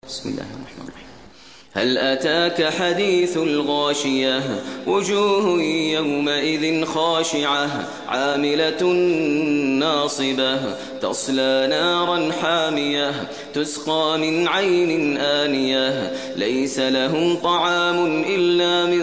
بسم الله الرحمن الرحيم. هل أتاك حديث الغاشية وجوه يومئذ خاشعة عاملة ناصبة تصلى نارا حامية تسقى من عين آنية ليس لهم طعام إلا من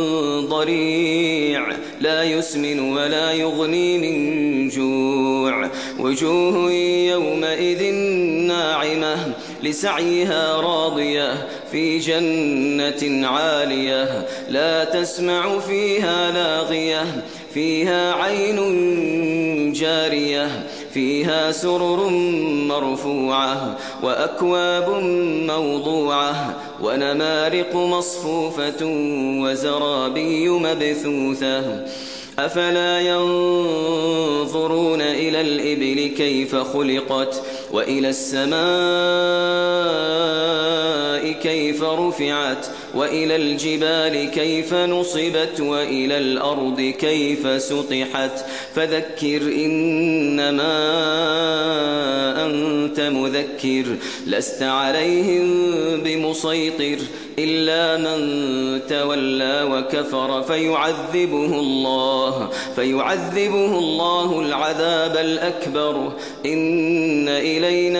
ضريع لا يسمن ولا يغني من جوع وجوه يومئذ ناعمة لسعيها راضية في جنة عالية لا تسمع فيها لاغية فيها عين جارية فيها سرر مرفوعة وأكواب موضوعة ونمارق مصفوفة وزرابي مبثوثة أفلا ينظرون إلى الإبل كيف خلقت وإلى السماء كيف رفعت وإلى الجبال كيف نصبت وإلى الأرض كيف سطحت فذكر إنما أنت مذكر لست عليهم بمسيطر إلا من تولى وكفر فيعذبه الله العذاب الأكبر إن إلينا